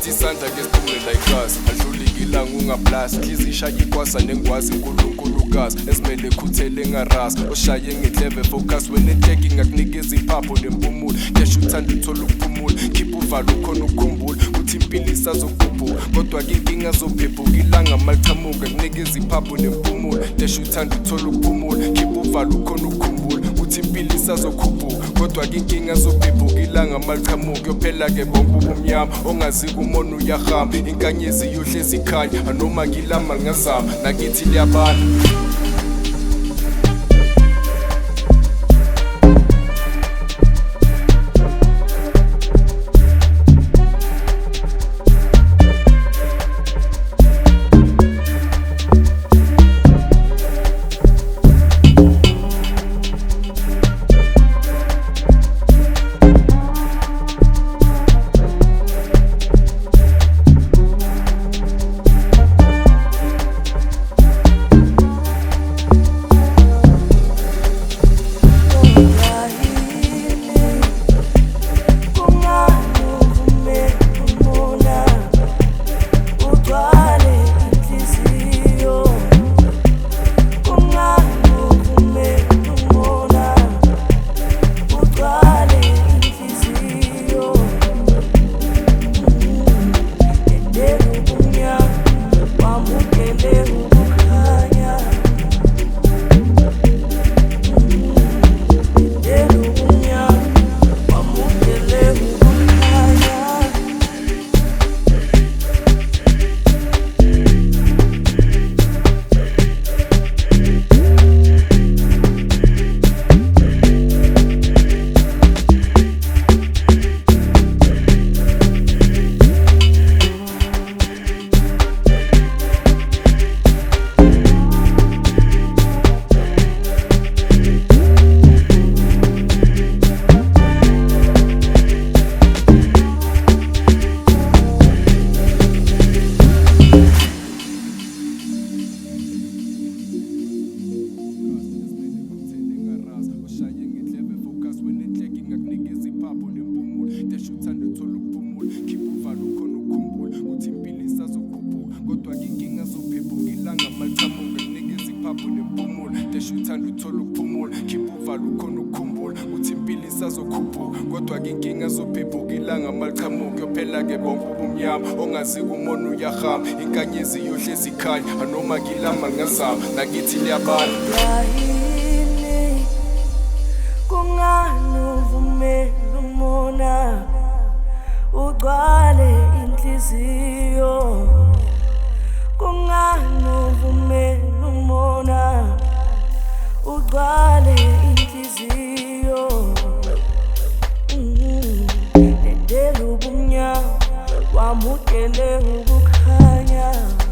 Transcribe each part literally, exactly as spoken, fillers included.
Sithi isandla ke siphumela ikhasi adlulikilanga ungablast khizisha ikwasa nengwazi uNkulunkulukazi ezimele khuthele ngarasa oshaye ngendleve focus when taking akunikeza iphapho nempumulo kesho uthanda uthola ukuphumula keep uvalo khona ukukhumbula uthi impilo isazokhuphuka kodwa ke inkinga zophephuka ilanga malichamuka kunikeza iphapho nempumulo kesho uthanda uthola ukuphumula keep uvalo khona ukukhumbula uthi impilo isazokhuphuka kodwa ke inkinga zophephuka ilanga malichamuka yophela ke bonke ubumnyama ongazi kumona uyahamba inkanyezi yohlezi ikhanya anoma ngilama ngazama nakithi liyabana. Uthanda uthola ukuphumula keep uvalo khona ukukhumbula uthi impilo isazokhuphuka kodwa ke inkinga zophephuka ilanga malichamuka yophela ke bonke ubumnyama ongazi kumona uyahamba inkanyezi yohlezi ikhanya anoma ngilama ngazama nakithi liyabana. Yini kungani uvumela umona ugcwale inhliziyo kungani uvumela umona ugcwale inhliziyo Ndedela ubumnyama wamukele ukukhanya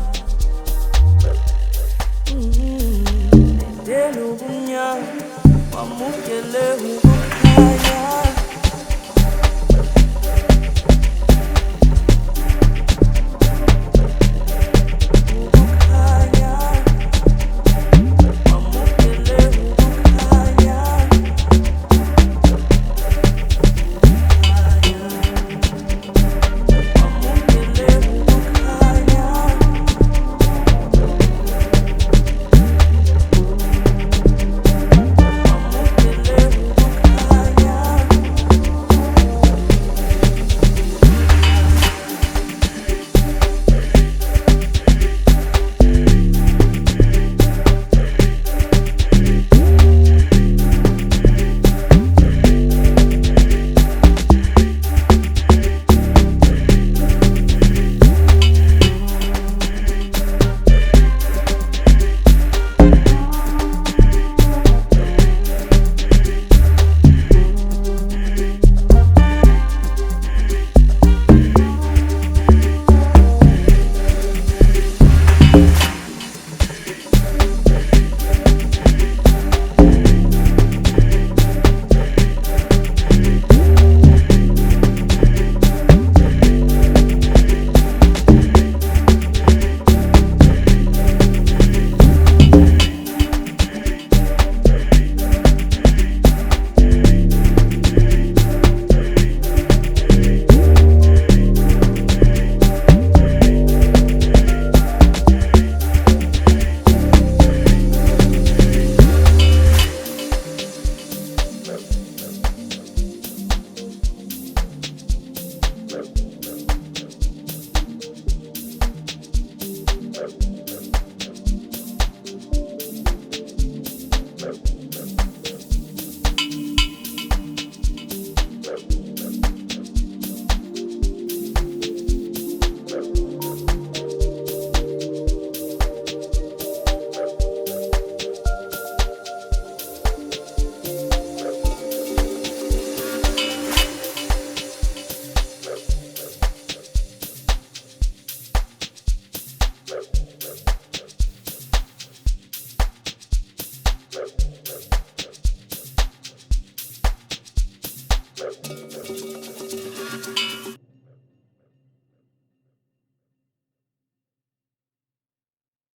Ndedela ubumnyama wamukele ukukhanya